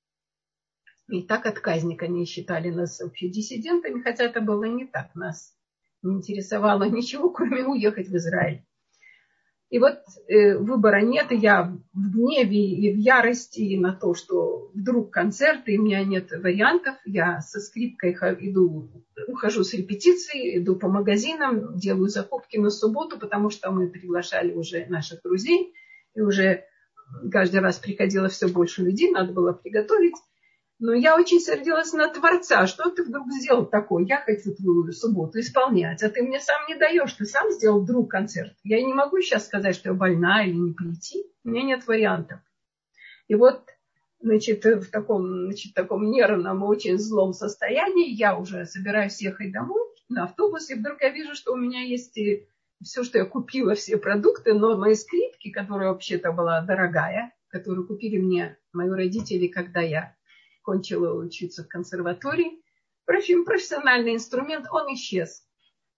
и так отказник, они считали нас вообще диссидентами, хотя это было не так. Нас не интересовало ничего, кроме уехать в Израиль. И вот э, выбора нет, и я в гневе и в ярости на то, что вдруг концерт, и у меня нет вариантов. Я со скрипкой иду, ухожу с репетиции, иду по магазинам, делаю закупки на субботу, потому что мы приглашали уже наших друзей, и уже каждый раз приходило все больше людей, надо было приготовить. Но я очень сердилась на Творца. Что ты вдруг сделал такое? Я хочу твою субботу исполнять, а ты мне сам не даешь. Ты сам сделал вдруг концерт. Я не могу сейчас сказать, что я больна или не прийти. У меня нет вариантов. И вот, значит, в таком, значит, таком нервном, очень злом состоянии я уже собираюсь ехать домой на автобусе. И вдруг я вижу, что у меня есть все, что я купила, все продукты, но мои скрипки, которая вообще-то была дорогая, которую купили мне мои родители, когда я кончила учиться в консерватории. В общем, профессиональный инструмент, он исчез.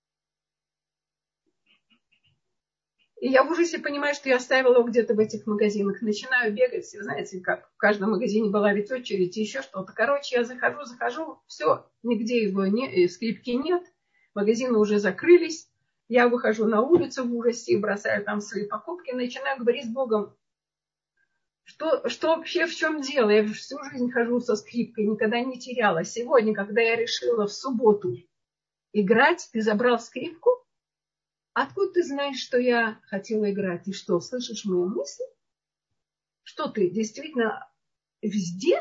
И я в ужасе понимаю, что я оставила его где-то в этих магазинах. Начинаю бегать, вы знаете, как в каждом магазине была ведь очередь, еще что-то. Короче, я захожу, захожу, все, нигде его не, скрипки нет, магазины уже закрылись. Я выхожу на улицу в ужасе, бросаю там свои покупки, начинаю говорить с Богом. Что, что вообще, в чем дело? Я всю жизнь хожу со скрипкой, никогда не теряла. Сегодня, когда я решила в субботу играть, ты забрал скрипку? Откуда ты знаешь, что я хотела играть? И что, слышишь мои мысли? Что ты действительно везде?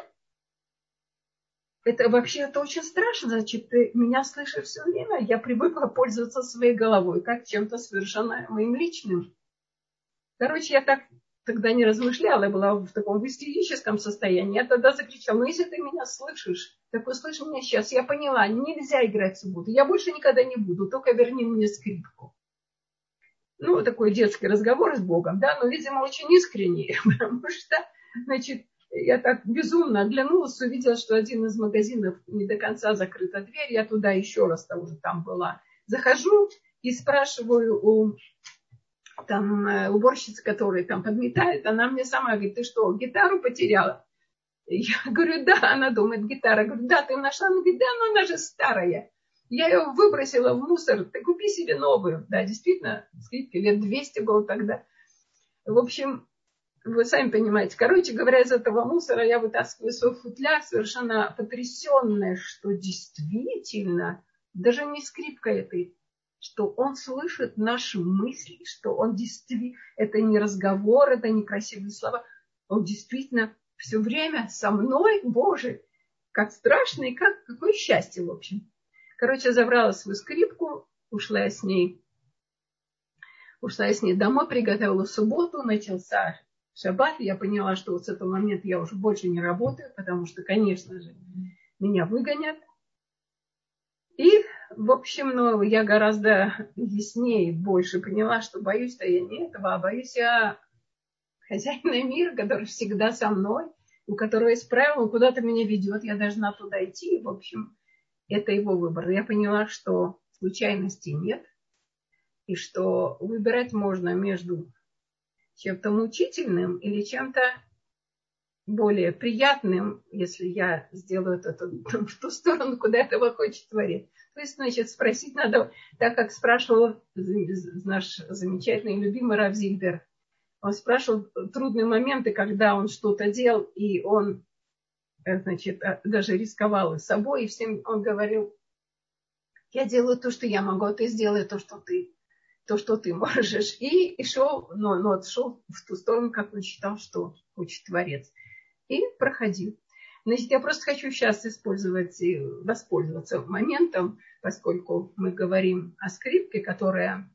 Это вообще это очень страшно. Значит, ты меня слышишь все время. Я привыкла пользоваться своей головой, как чем-то совершенно моим личным. Короче, я так тогда не размышляла, я была в таком истерическом состоянии. Я тогда закричала: ну если ты меня слышишь, так услышь меня сейчас. Я поняла, нельзя играть в субботу. Я больше никогда не буду, только верни мне скрипку. Ну, такой детский разговор с Богом, да, но, видимо, очень искренний, потому что, значит, я так безумно оглянулась, увидела, что один из магазинов не до конца закрыта дверь, я туда еще раз -то уже там была. Захожу и спрашиваю у там уборщицы, которая там подметает, она мне сама говорит: ты что, гитару потеряла? Я говорю: да. Она думает: гитара. Я говорю: да, ты нашла? Она говорит: да, но она же старая. Я ее выбросила в мусор, ты купи себе новую. Да, действительно, скидки лет двести было тогда. В общем, вы сами понимаете. Короче говоря, из этого мусора я вытаскиваю свой футляр, совершенно потрясенная, что действительно, даже не скрипка этой, что он слышит наши мысли, что он действительно, это не разговор, это не красивые слова, он действительно все время со мной. Боже, как страшно и как, какое счастье, в общем. Короче, я забрала свою скрипку, ушла я с ней, ушла я с ней домой, приготовила субботу, начался шаббат. Я поняла, что вот с этого момента я уже больше не работаю, потому что, конечно же, меня выгонят. И, в общем, ну, я гораздо яснее, больше поняла, что боюсь-то я не этого, а боюсь я хозяина мира, который всегда со мной, у которого есть правила, он куда-то меня ведет, я должна туда идти. В общем, это его выбор. Я поняла, что случайностей нет, и что выбирать можно между чем-то мучительным или чем-то более приятным, если я сделаю это в ту сторону, куда этого хочет творец. То есть, значит, спросить надо, так как спрашивал наш замечательный любимый Рав Зильбер. Он спрашивал трудные моменты, когда он что-то делал, и он, значит, даже рисковал собой, и всем он говорил: я делаю то, что я могу, а ты сделай то, что ты, то, что ты можешь. И, и шел, но, но шел в ту сторону, как он считал, что хочет творец. И проходил. Значит, я просто хочу сейчас использовать и воспользоваться моментом, поскольку мы говорим о скрипке, которая,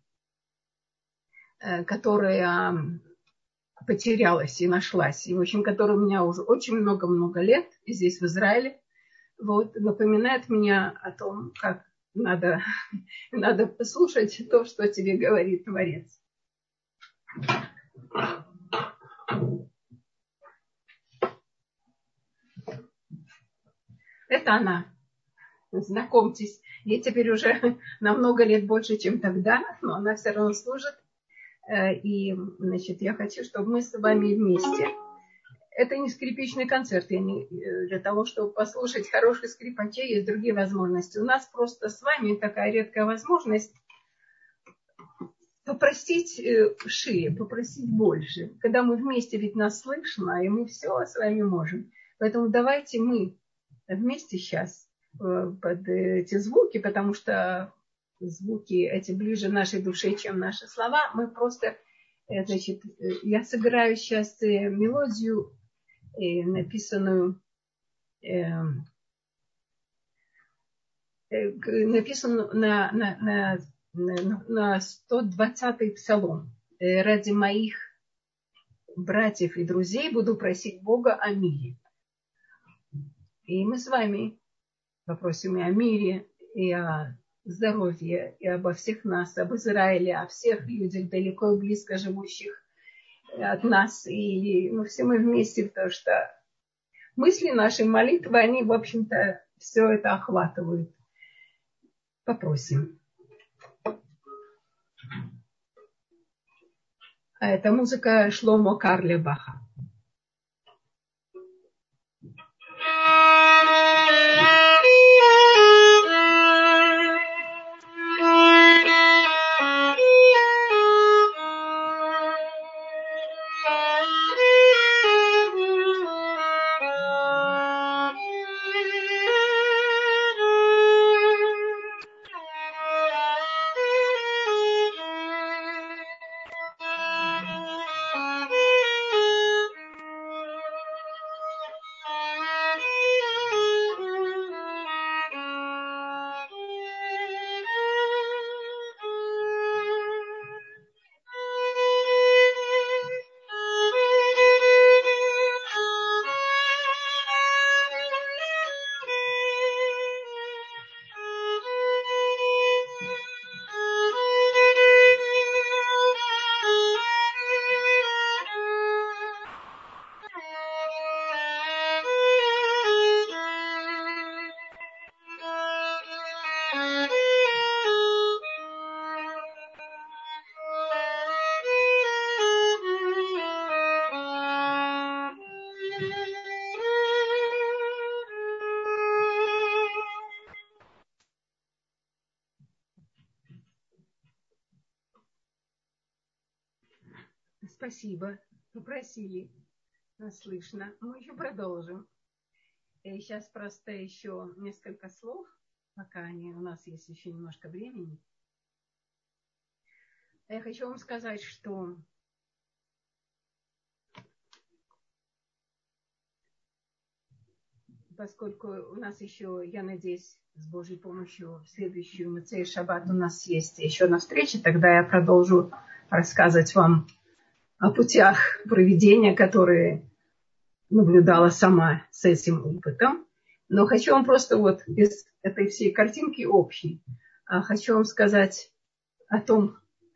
которая потерялась и нашлась, и, в общем, которая у меня уже очень много-много лет здесь, в Израиле. Вот, напоминает мне о том, как надо, надо послушать то, что тебе говорит Творец. Это она. Знакомьтесь. Ей теперь уже на много лет больше, чем тогда, но она все равно служит. И, значит, я хочу, чтобы мы с вами вместе. Это не скрипичный концерт. Я не, для того, чтобы послушать хороших скрипачей, есть другие возможности. У нас просто с вами такая редкая возможность попросить шире, попросить больше. Когда мы вместе, ведь нас слышно, и мы все с вами можем. Поэтому давайте мы вместе сейчас под эти звуки, потому что звуки эти ближе нашей душе, чем наши слова. Мы просто, значит, я сыграю сейчас мелодию, написанную, написанную на, на, на, на, на сто двадцатый псалом. Ради моих братьев и друзей буду просить Бога о мире. И мы с вами попросим и о мире, и о здоровье, и обо всех нас, об Израиле, о всех людях далеко и близко живущих от нас. И ну, все мы вместе, потому что мысли наши, молитвы, они, в общем-то, все это охватывают. Попросим. А это музыка Шломо Карлебаха. Спасибо. Попросили. Нас слышно. Мы еще продолжим. И сейчас просто еще несколько слов, пока они, у нас есть еще немножко времени. Я хочу вам сказать, что поскольку у нас еще, я надеюсь, с Божьей помощью в следующую Муцей Шаббат у нас есть еще одна встреча, тогда я продолжу рассказывать вам о путях проведения, которые наблюдала сама с этим опытом. Но хочу вам просто вот без этой всей картинки общей, хочу вам сказать о том,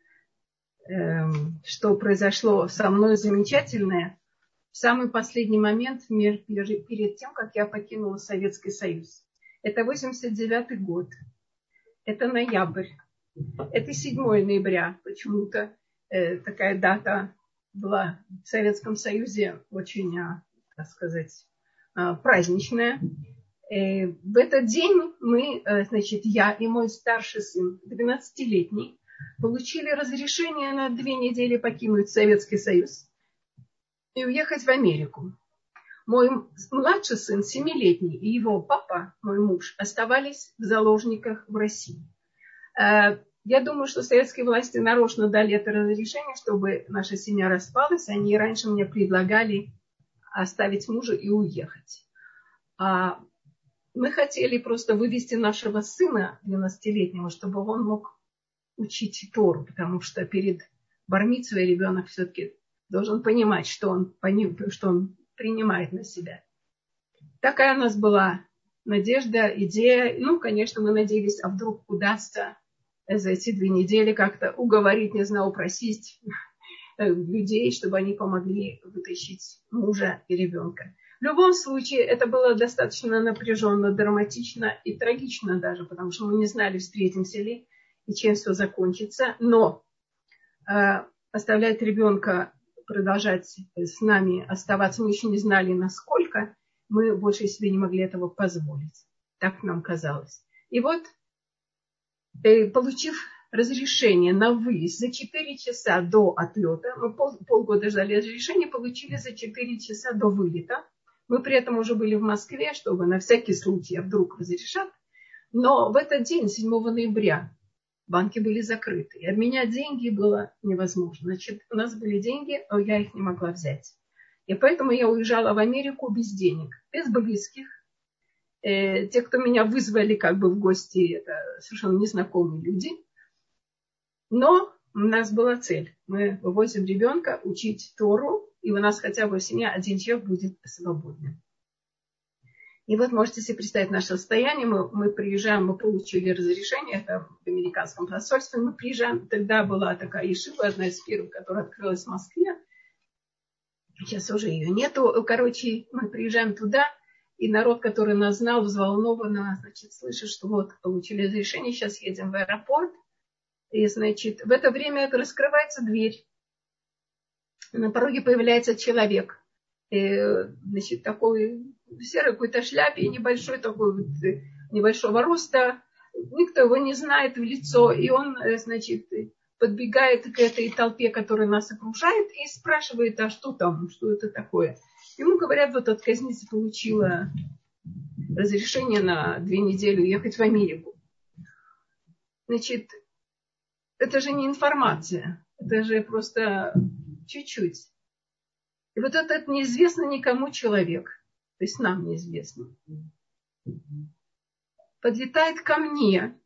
что произошло со мной замечательное в самый последний момент перед тем, как я покинула Советский Союз. Это восемьдесят девятый год. Это ноябрь. Это седьмого ноября. Почему-то э, такая дата была в Советском Союзе очень, так сказать, праздничная. Э, в этот день мы, значит, я и мой старший сын, двенадцатилетний, получили разрешение на две недели покинуть Советский Союз и уехать в Америку. Мой младший сын, семилетний, и его папа, мой муж, оставались в заложниках в России. Я думаю, что советские власти нарочно дали это разрешение, чтобы наша семья распалась. Они раньше мне предлагали оставить мужа и уехать. Мы хотели просто вывести нашего сына, двенадцатилетнего, чтобы он мог учить Тору, потому что перед бар-мицвой ребенок все-таки должен понимать, что он, что он принимает на себя. Такая у нас была надежда, идея. Ну, конечно, мы надеялись, а вдруг удастся за эти две недели как-то уговорить, не знаю, упросить людей, чтобы они помогли вытащить мужа и ребенка. В любом случае, это было достаточно напряженно, драматично и трагично даже, потому что мы не знали, встретимся ли и чем все закончится. Но э, оставлять ребенка, продолжать с нами оставаться, мы еще не знали, насколько, мы больше себе не могли этого позволить. Так нам казалось. И вот, э, получив разрешение на выезд за четыре часа до отлета, мы пол, полгода ждали разрешения, получили за четыре часа до вылета. Мы при этом уже были в Москве, чтобы на всякий случай вдруг разрешат. Но в этот день, седьмого ноября, банки были закрыты. И обменять деньги было невозможно. Значит, у нас были деньги, но я их не могла взять. И поэтому я уезжала в Америку без денег, без близких. Э, те, кто меня вызвали как бы в гости, это совершенно незнакомые люди. Но у нас была цель. Мы вывозим ребенка учить Тору, и у нас хотя бы в семье один человек будет свободным. И вот можете себе представить наше состояние. Мы, мы приезжаем, мы получили разрешение, это в американском посольстве. Мы приезжаем, тогда была такая ешива, одна из первых, которая открылась в Москве. Сейчас уже ее нету. Короче, мы приезжаем туда, и народ, который нас знал, взволнованно, значит, слышит, что вот получили разрешение, сейчас едем в аэропорт. И, значит, в это время раскрывается дверь. На пороге появляется человек. И, значит, такой в серой какой-то шляпе, небольшой такой вот, небольшого роста. Никто его не знает в лицо. И он, значит, подбегает к этой толпе, которая нас окружает, и спрашивает, а что там, что это такое. Ему говорят, вот отказница получила разрешение на две недели уехать в Америку. Значит, это же не информация, это же просто чуть-чуть. И вот этот неизвестный никому человек, то есть нам неизвестный, подлетает ко мне.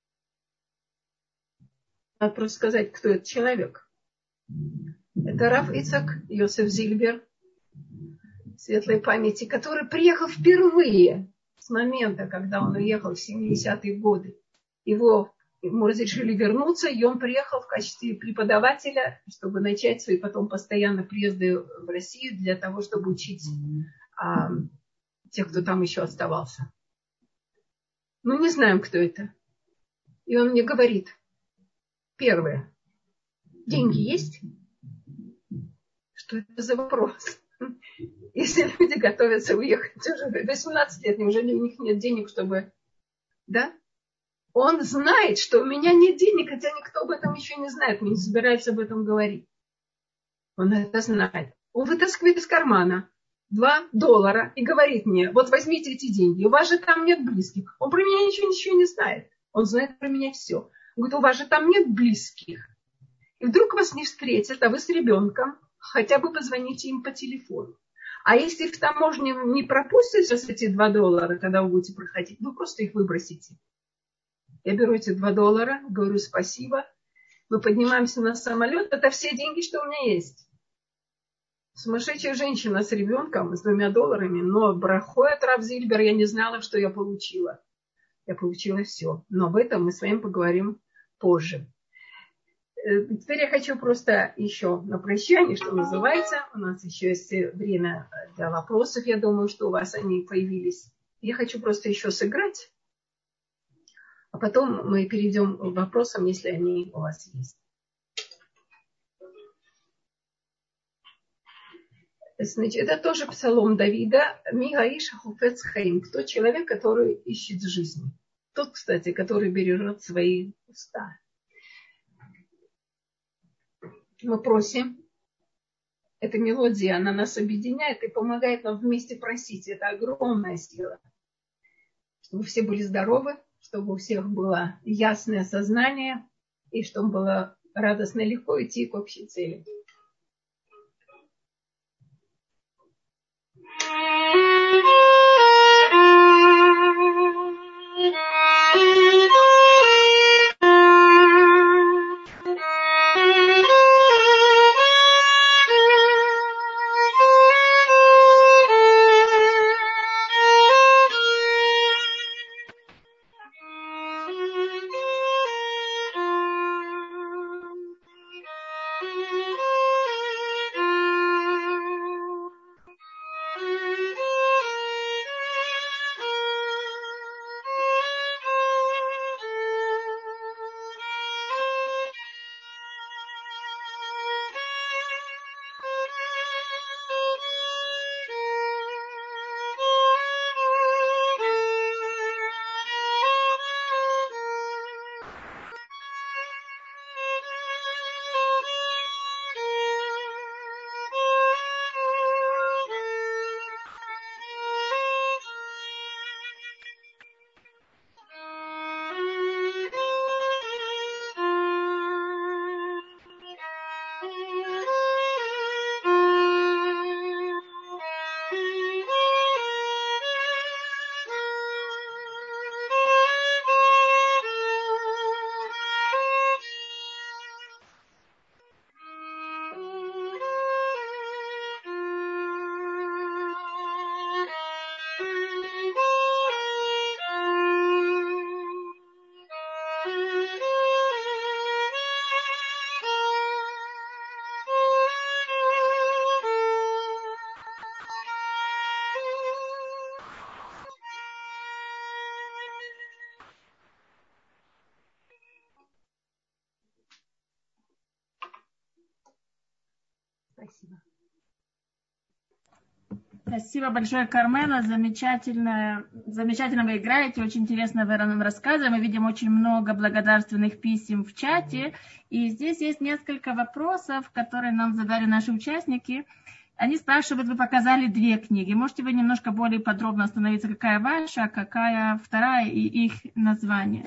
Надо просто сказать, кто этот человек. Это рав Ицхак Йосеф Зильбер, светлой памяти, который приехал впервые с момента, когда он уехал в семидесятые годы. Его Ему разрешили вернуться, и он приехал в качестве преподавателя, чтобы начать свои потом постоянно приезды в Россию для того, чтобы учить а, тех, кто там еще оставался. Мы не знаем, кто это. И он мне говорит, первое, деньги есть? Что это за вопрос? Если люди готовятся уехать уже восемнадцать лет, неужели у них нет денег, чтобы... Да? Он знает, что у меня нет денег, хотя никто об этом еще не знает, не собирается об этом говорить. Он это знает. Он вытаскивает из кармана два доллара и говорит мне, вот возьмите эти деньги, у вас же там нет близких. Он про меня ничего, ничего не знает. Он знает про меня все. Он говорит, у вас же там нет близких. И вдруг вас не встретят, а вы с ребенком, хотя бы позвоните им по телефону. А если в таможне не пропустят сейчас эти два доллара, когда вы будете проходить, вы просто их выбросите. Я беру эти два доллара, говорю спасибо. Мы поднимаемся на самолет. Это все деньги, что у меня есть. Сумасшедшая женщина с ребенком, с двумя долларами. Но брахоет Рав Зильбер, я не знала, что я получила. Я получила все. Но об этом мы с вами поговорим позже. Теперь я хочу просто еще на прощание, что называется. У нас еще есть время для вопросов. Я думаю, что у вас они появились. Я хочу просто еще сыграть. А потом мы перейдем к вопросам, если они у вас есть. Значит, это тоже псалом Давида. Мигаиша хуфец хаим. Кто человек, который ищет жизни. Тот, кстати, который бережет свои уста. Мы просим. Эта мелодия, она нас объединяет и помогает нам вместе просить. Это огромная сила. Чтобы все были здоровы, чтобы у всех было ясное сознание и чтобы было радостно и легко идти к общей цели. Спасибо. Спасибо большое, Кармела. Замечательно, замечательно вы играете. Очень интересно вы нам рассказываете. Мы видим очень много благодарственных писем в чате. И здесь есть несколько вопросов, которые нам задали наши участники. Они спрашивают, вы показали две книги. Можете вы немножко более подробно остановиться, какая ваша, какая вторая и их название?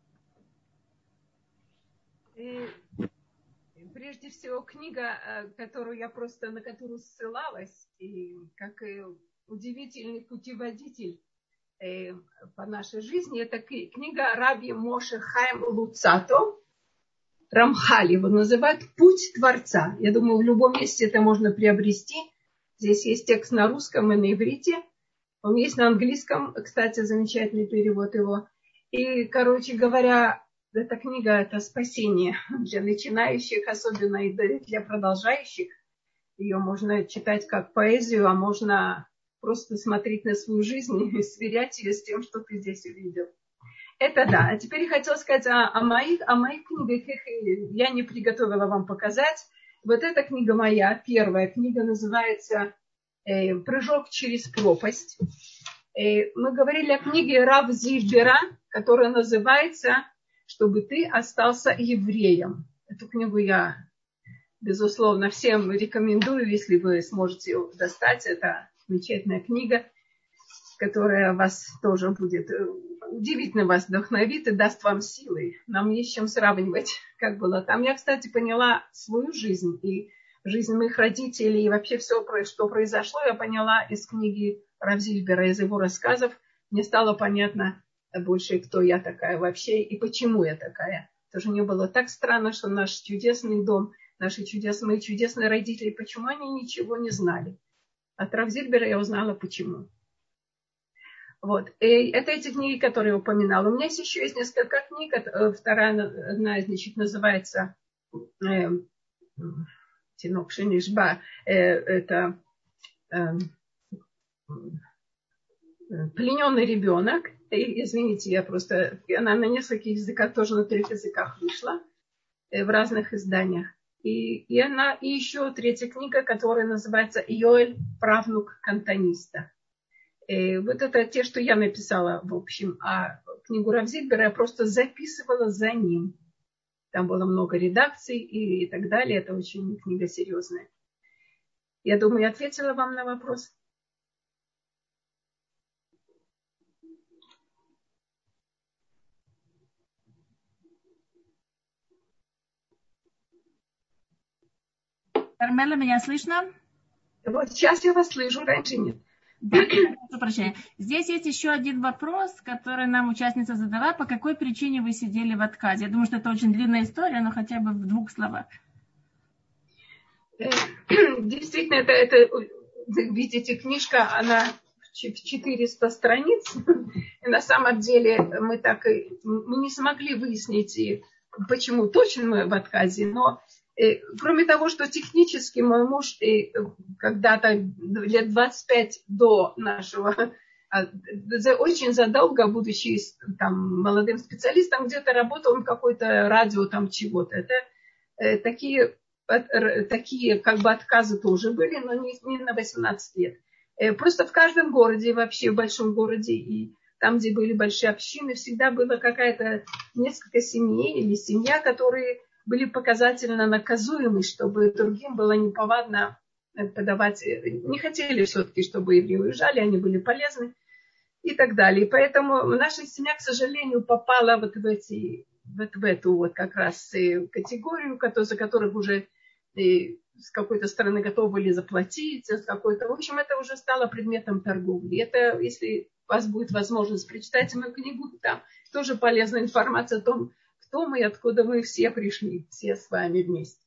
Прежде всего, книга, которую я просто, на которую ссылалась, и как и удивительный путеводитель э, по нашей жизни, это книга Раби Моше Хаим Луцато, Рамхаль его называют «Путь Творца». Я думаю, в любом месте это можно приобрести. Здесь есть текст на русском и на иврите. Он есть на английском, кстати, замечательный перевод его. И, короче говоря, эта книга – это спасение для начинающих, особенно и для продолжающих. Ее можно читать как поэзию, а можно просто смотреть на свою жизнь и сверять ее с тем, что ты здесь увидел. Это да. А теперь я хотела сказать о, о, моих, о моих книгах. Их я не приготовила вам показать. Вот эта книга моя, первая книга, называется э, «Прыжок через пропасть». Э, мы говорили о книге Рав Зильбера, которая называется «Чтобы ты остался евреем». Эту книгу я безусловно, всем рекомендую, если вы сможете ее достать. Это замечательная книга, которая вас тоже будет удивительно вас вдохновит и даст вам силы. Нам есть с чем сравнивать, как было там. Я, кстати, поняла свою жизнь и жизнь моих родителей, и вообще все, что произошло, я поняла из книги Рав Зильбера, из его рассказов. Мне стало понятно больше, кто я такая вообще и почему я такая. Тоже мне было так странно, что наш чудесный дом, наши чудесные, мои чудесные родители, почему они ничего не знали. От Рав Зильбера я узнала, почему. Вот. И это эти книги, которые я упоминала. У меня есть еще есть несколько книг. Вторая, одна из них называется э, Тинок Шенишба. Э, это э, Плененный ребенок. И, извините, я просто... Она на нескольких языках, тоже на трех языках вышла. Э, в разных изданиях. И, и, она, и еще третья книга, которая называется «Йоэль, правнук кантониста». И вот это те, что я написала, в общем, а книгу Рав Зильбера я просто записывала за ним. Там было много редакций и, и так далее. Это очень книга серьезная. Я думаю, я ответила вам на вопрос. Кармела, меня слышно? Вот сейчас я вас слышу, раньше нет. Да, прошу прощения. Здесь есть еще один вопрос, который нам участница задала. По какой причине вы сидели в отказе? Я думаю, что это очень длинная история, но хотя бы в двух словах. Действительно, это, это вы видите, книжка, она в четыреста страниц. И на самом деле мы так и мы не смогли выяснить, почему точно мы в отказе, но кроме того, что технически мой муж когда-то лет двадцать пять до нашего, очень задолго, будучи там молодым специалистом, где-то работал он какой-то радио там чего-то. Это такие, такие как бы отказы тоже были, но не, не на восемнадцать лет. Просто в каждом городе, вообще в большом городе, и там, где были большие общины, всегда было какая-то несколько семей или семья, которые были показательно наказуемы, чтобы другим было неповадно подавать. Не хотели все-таки, чтобы евреи уезжали, они были полезны и так далее. И поэтому наша семья, к сожалению, попала вот в, эти, вот в эту вот как раз категорию, за которых уже с какой-то стороны готовы были заплатить, с какой-то... В общем, это уже стало предметом торговли. Это, если у вас будет возможность, прочитайте мою книгу, там тоже полезная информация о том, кто мы и откуда мы все пришли, все с вами вместе.